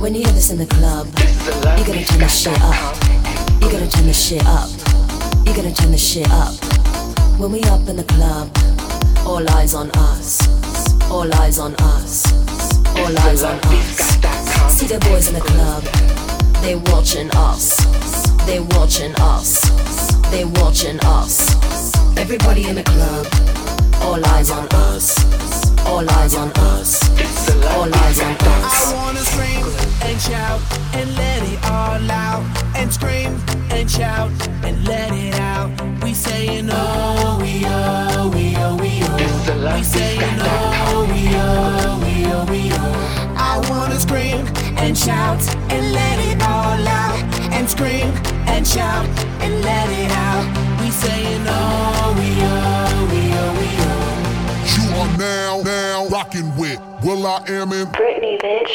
When you hear this in the club, you gotta turn the shit up. You gotta turn the shit up. You gotta turn the shit up. When we up in the club, all eyes on us. All eyes on us. All eyes on us. See the boys in the club, they watching us. They watching us. They watching us. Everybody in the club, all eyes on us. All eyes on us. All eyes on us. I wanna scream and shout and let it all out. And scream and shout and let it out. We saying oh, we oh, we oh, we oh. We saying oh, we oh, we oh, we oh. I wanna scream and shout and let it all out. And scream and shout and let it out. We saying oh, we oh, we oh, we oh. You are now rocking with will.i.am in Britney, bitch.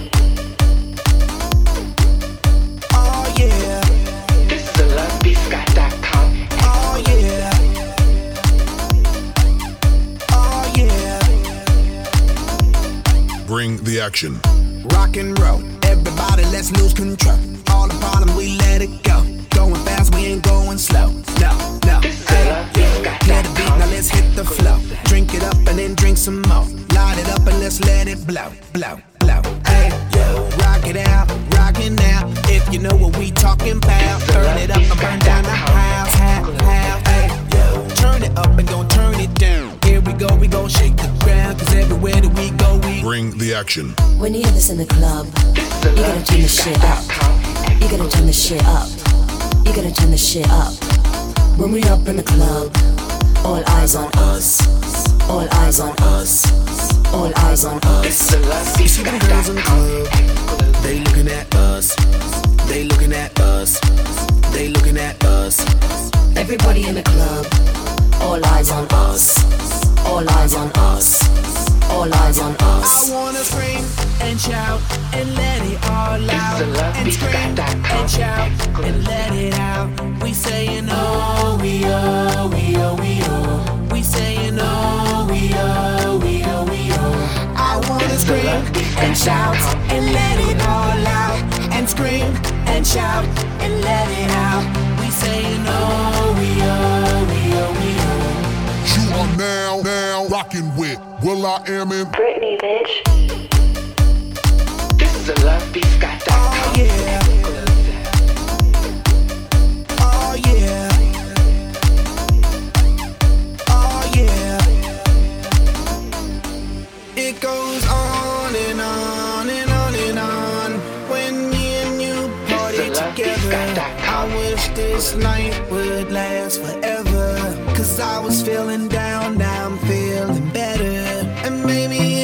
Oh yeah. This is the lovebeatscott.com. Oh yeah. Oh yeah. Bring the action. Rock and roll, everybody let's lose control. All the bottom we let it go. Going fast, we ain't going slow. No, hey, hear the beat, now let's hit the flow. Drink it up and then drink some more. Light it up and let's let it blow, blow, blow. Hey, yo, rock it out, rock it now. If you know what we talking about, turn it up and burn down the house, hey, yo. Turn it up and don't turn it down. Here we go shake the ground. Cause everywhere that we go, we Bring the action. When you hear this in the club, you gotta turn the shit up. You gotta turn the shit up. You gotta turn the shit up. When we up in the club, all eyes on us. All eyes on us. All eyes on us. You see them girls in the club, they looking at us. They looking at us. They looking at us. Everybody in the club, all eyes on us. All eyes on us. All eyes on us. I wanna scream and shout and let it all out. And scream and shout and let it out. We saying oh, we oh, we oh, we oh. We saying oh, we oh, we oh, we oh. I wanna scream and shout and let it all out. And scream and shout and let it out. We saying oh, we oh, we oh, we oh. You are now rocking with will.i.am in Britney, bitch. This is the lovebeatscott.com. Oh yeah. Oh yeah. Oh yeah. It goes on and on and on and on. When me and you party together, I wish this night would last forever. Cause I was feeling down, now I'm feeling better. And maybe